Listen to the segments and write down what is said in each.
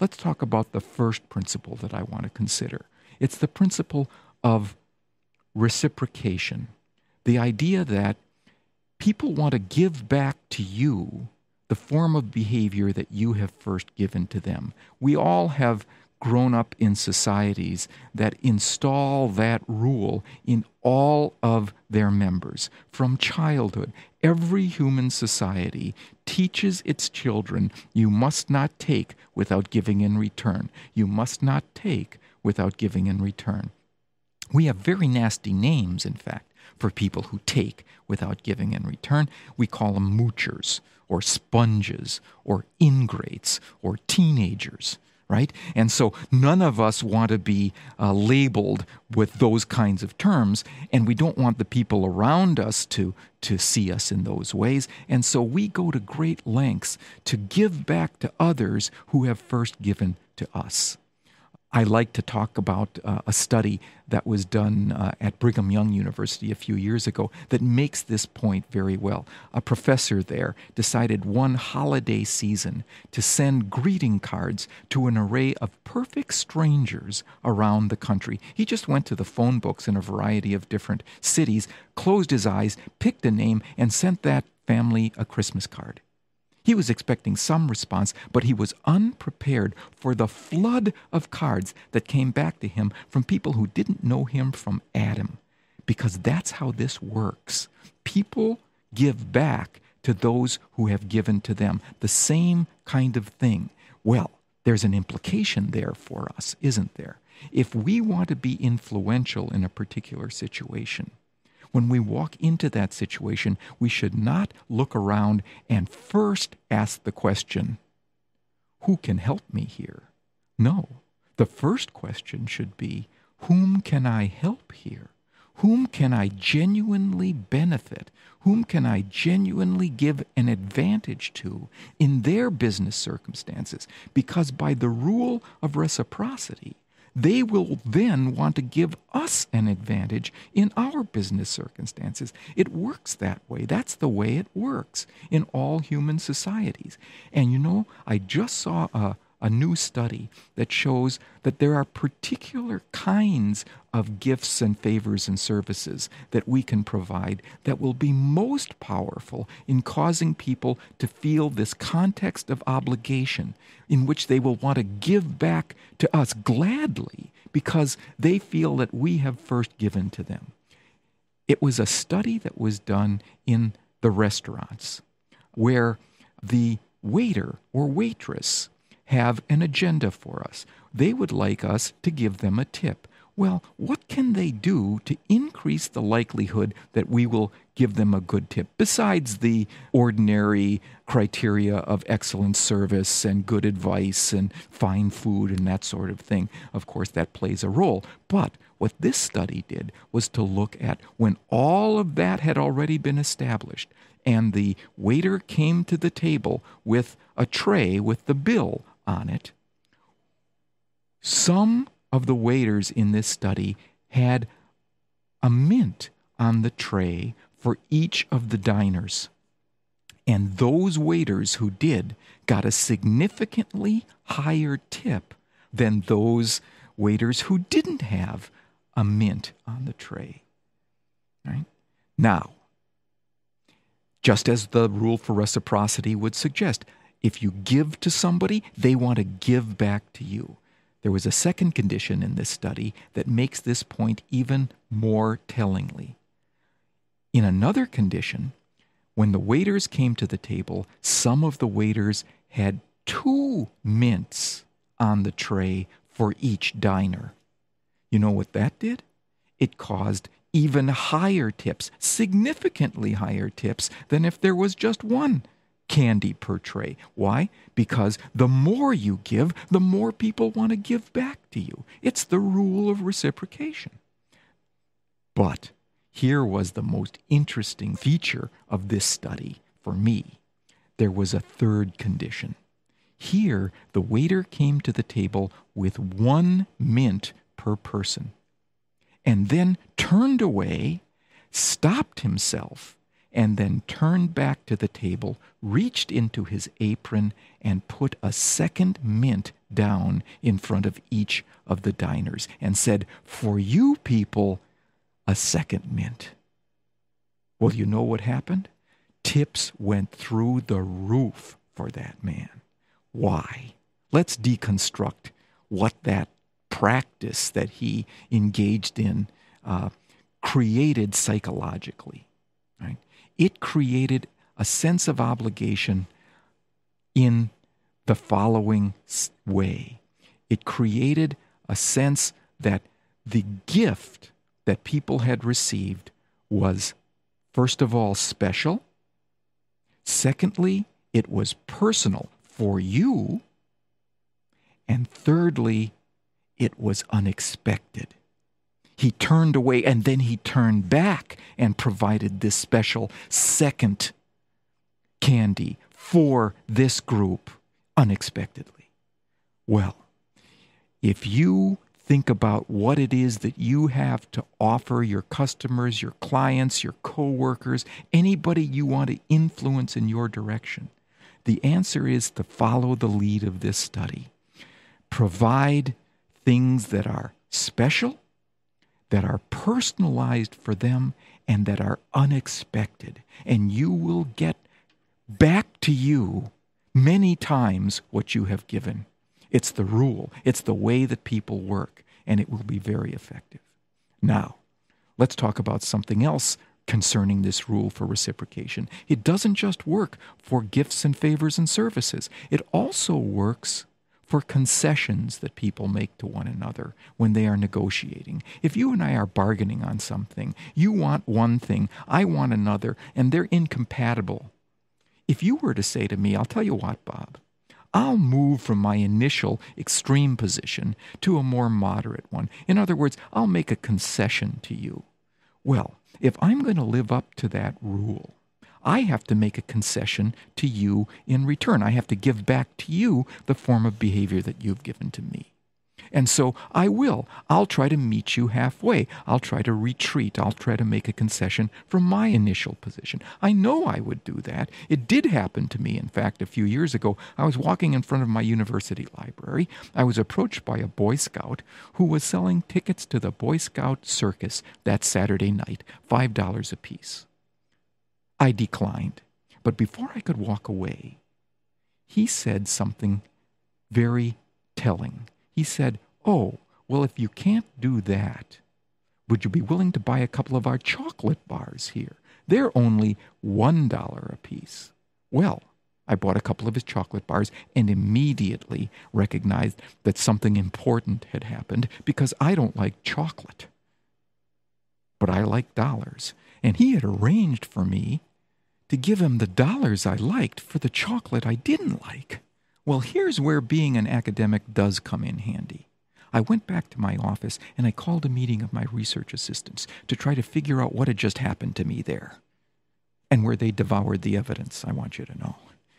let's talk about the first principle that I want to consider. It's the principle of reciprocation. The idea that people want to give back to you the form of behavior that you have first given to them. We all have grown up in societies that install that rule in all of their members. From childhood, every human society teaches its children, you must not take without giving in return. You must not take without giving in return. We have very nasty names, in fact, for people who take without giving in return. We call them moochers, or sponges, or ingrates, or teenagers, right? And so none of us want to be labeled with those kinds of terms, and we don't want the people around us to see us in those ways. And so we go to great lengths to give back to others who have first given to us. I like to talk about a study that was done at Brigham Young University a few years ago that makes this point very well. A professor there decided one holiday season to send greeting cards to an array of perfect strangers around the country. He just went to the phone books in a variety of different cities, closed his eyes, picked a name, and sent that family a Christmas card. He was expecting some response, but he was unprepared for the flood of cards that came back to him from people who didn't know him from Adam. Because that's how this works. People give back to those who have given to them the same kind of thing. Well, there's an implication there for us, isn't there? If we want to be influential in a particular situation, when we walk into that situation, we should not look around and first ask the question, who can help me here? No, the first question should be, whom can I help here? Whom can I genuinely benefit? Whom can I genuinely give an advantage to in their business circumstances? Because by the rule of reciprocity, they will then want to give us an advantage in our business circumstances. It works that way. That's the way it works in all human societies. And you know, I just saw a new study that shows that there are particular kinds of gifts and favors and services that we can provide that will be most powerful in causing people to feel this context of obligation in which they will want to give back to us gladly because they feel that we have first given to them. It was a study that was done in the restaurants where the waiter or waitress have an agenda for us. They would like us to give them a tip. Well, what can they do to increase the likelihood that we will give them a good tip, besides the ordinary criteria of excellent service and good advice and fine food and that sort of thing? Of course, that plays a role. But what this study did was to look at when all of that had already been established and the waiter came to the table with a tray with the bill on it. Some of the waiters in this study had a mint on the tray for each of the diners. And those waiters who did got a significantly higher tip than those waiters who didn't have a mint on the tray. Right? Now, just as the rule for reciprocity would suggest, if you give to somebody, they want to give back to you. There was a second condition in this study that makes this point even more tellingly. In another condition, when the waiters came to the table, some of the waiters had 2 mints on the tray for each diner. You know what that did? It caused even higher tips, significantly higher tips than if there was just 1 candy per tray. Why? Because the more you give, the more people want to give back to you. It's the rule of reciprocation. But here was the most interesting feature of this study for me. There was a third condition. Here, the waiter came to the table with 1 mint per person, and then turned away, stopped himself, and then turned back to the table, reached into his apron, and put a second mint down in front of each of the diners and said, "For you people, a second mint." Well, you know what happened? Tips went through the roof for that man. Why? Let's deconstruct what that practice that he engaged in created psychologically. Right? It created a sense of obligation in the following way. It created a sense that the gift that people had received was, first of all, special. Secondly, it was personal for you. And thirdly, it was unexpected. He turned away and then he turned back and provided this special second candy for this group unexpectedly. Well, if you think about what it is that you have to offer your customers, your clients, your coworkers, anybody you want to influence in your direction, the answer is to follow the lead of this study. Provide things that are special, that are personalized for them, and that are unexpected. And you will get back to you many times what you have given. It's the rule. It's the way that people work, and it will be very effective. Now, let's talk about something else concerning this rule for reciprocation. It doesn't just work for gifts and favors and services. It also works for concessions that people make to one another when they are negotiating. If you and I are bargaining on something, you want one thing, I want another, and they're incompatible. If you were to say to me, "I'll tell you what, Bob, I'll move from my initial extreme position to a more moderate one. In other words, I'll make a concession to you." Well, if I'm going to live up to that rule, I have to make a concession to you in return. I have to give back to you the form of behavior that you've given to me. And so I will. I'll try to meet you halfway. I'll try to retreat. I'll try to make a concession from my initial position. I know I would do that. It did happen to me, in fact, a few years ago. I was walking in front of my university library. I was approached by a Boy Scout who was selling tickets to the Boy Scout circus that Saturday night, $5 a piece. I declined. But before I could walk away, he said something very telling. He said, "Oh, well, if you can't do that, would you be willing to buy a couple of our chocolate bars here? They're only $1 a piece." Well, I bought a couple of his chocolate bars and immediately recognized that something important had happened because I don't like chocolate, but I like dollars. And he had arranged for me to give him the dollars I liked for the chocolate I didn't like. Well, here's where being an academic does come in handy. I went back to my office and I called a meeting of my research assistants to try to figure out what had just happened to me there and where they devoured the evidence, I want you to know.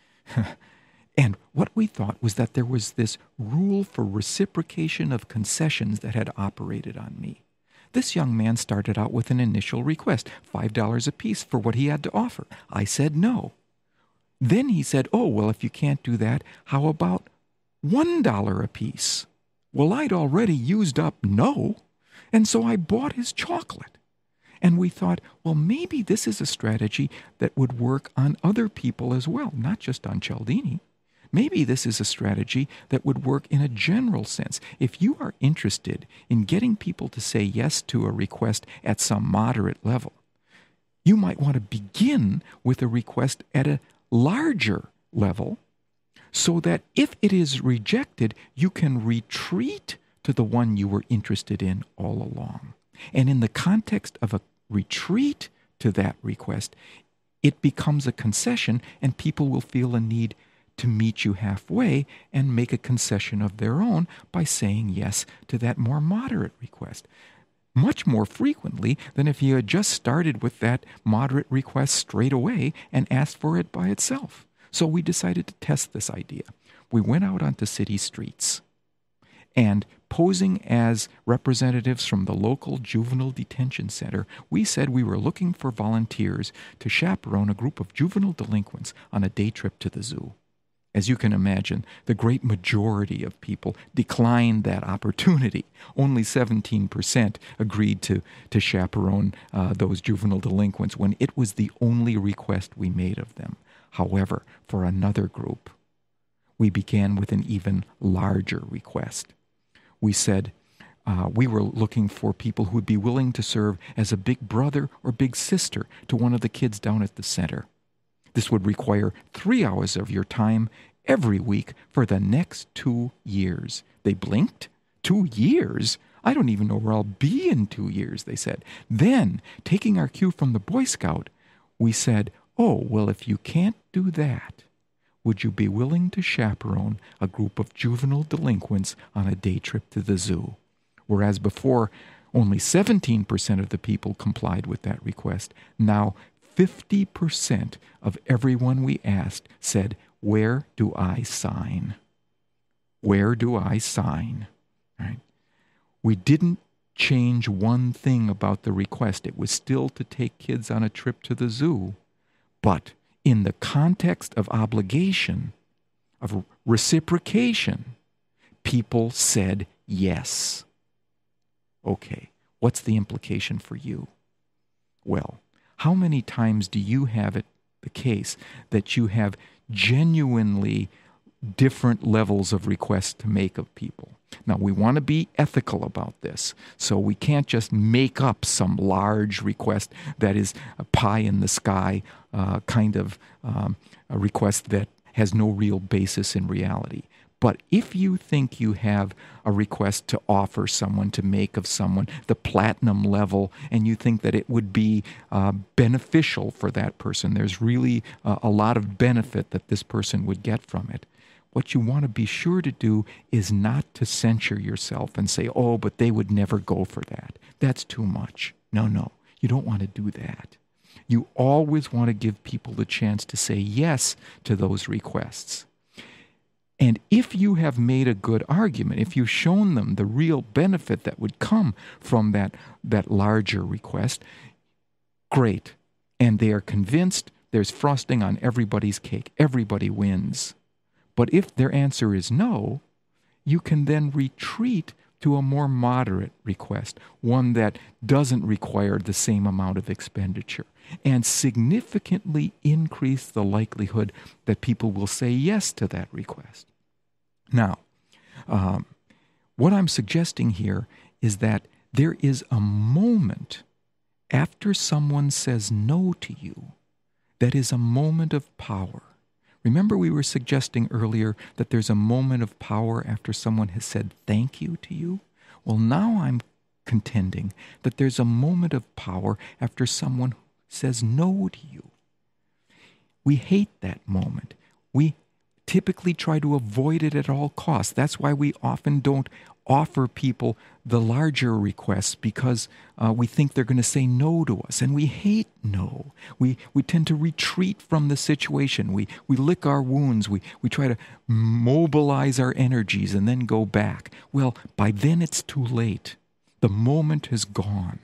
And what we thought was that there was this rule for reciprocation of concessions that had operated on me. This young man started out with an initial request, $5 a piece for what he had to offer. I said no. Then he said, "Oh, well, if you can't do that, how about $1 a piece?" Well, I'd already used up no, and so I bought his chocolate. And we thought, well, maybe this is a strategy that would work on other people as well, not just on Cialdini. Maybe this is a strategy that would work in a general sense. If you are interested in getting people to say yes to a request at some moderate level, you might want to begin with a request at a larger level so that if it is rejected, you can retreat to the one you were interested in all along. And in the context of a retreat to that request, it becomes a concession and people will feel a need to meet you halfway and make a concession of their own by saying yes to that more moderate request. Much more frequently than if you had just started with that moderate request straight away and asked for it by itself. So we decided to test this idea. We went out onto city streets and, posing as representatives from the local juvenile detention center, we said we were looking for volunteers to chaperone a group of juvenile delinquents on a day trip to the zoo. As you can imagine, the great majority of people declined that opportunity. Only 17% agreed to chaperone those juvenile delinquents when it was the only request we made of them. However, for another group, we began with an even larger request. We said we were looking for people who would be willing to serve as a big brother or big sister to one of the kids down at the center. This would require 3 hours of your time every week for the next 2 years. They blinked. 2 years? I don't even know where I'll be in 2 years, they said. Then, taking our cue from the Boy Scout, we said, oh, well, if you can't do that, would you be willing to chaperone a group of juvenile delinquents on a day trip to the zoo? Whereas before, only 17% of the people complied with that request. Now, 50% of everyone we asked said, where do I sign? Where do I sign? Right? We didn't change one thing about the request. It was still to take kids on a trip to the zoo. But in the context of obligation, of reciprocation, people said yes. Okay, what's the implication for you? Well, how many times do you have it the case that you have genuinely different levels of requests to make of people? Now, we want to be ethical about this, so we can't just make up some large request that is a pie in the sky kind of a request that has no real basis in reality. But if you think you have a request to offer someone, to make of someone the platinum level, and you think that it would be beneficial for that person, there's really a lot of benefit that this person would get from it, what you want to be sure to do is not to censure yourself and say, oh, but they would never go for that. That's too much. No, you don't want to do that. You always want to give people the chance to say yes to those requests. And if you have made a good argument, if you've shown them the real benefit that would come from that larger request, great. And they are convinced, there's frosting on everybody's cake. Everybody wins. But if their answer is no, you can then retreat to a more moderate request, one that doesn't require the same amount of expenditure, and significantly increase the likelihood that people will say yes to that request. Now, what I'm suggesting here is that there is a moment after someone says no to you that is a moment of power. Remember, we were suggesting earlier that there's a moment of power after someone has said thank you to you? Well, now I'm contending that there's a moment of power after someone says no to you. We hate that moment. We typically try to avoid it at all costs. That's why we often don't offer people the larger requests, because we think they're going to say no to us, and we hate no. We tend to retreat from the situation. We lick our wounds. We try to mobilize our energies and then go back. Well, by then it's too late. The moment has gone.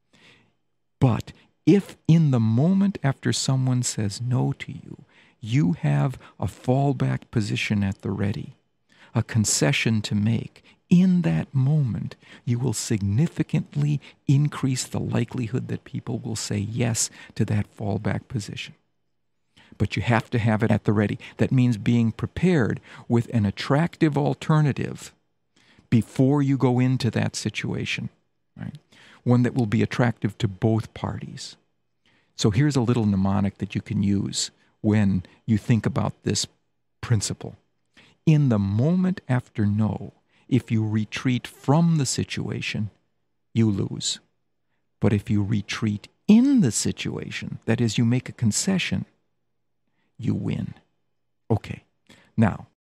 But if in the moment after someone says no to you, you have a fallback position at the ready, a concession to make, in that moment, you will significantly increase the likelihood that people will say yes to that fallback position. But you have to have it at the ready. That means being prepared with an attractive alternative before you go into that situation, right? One that will be attractive to both parties. So here's a little mnemonic that you can use when you think about this principle. In the moment after no, if you retreat from the situation, you lose. But if you retreat in the situation, that is, you make a concession, you win. Okay, now,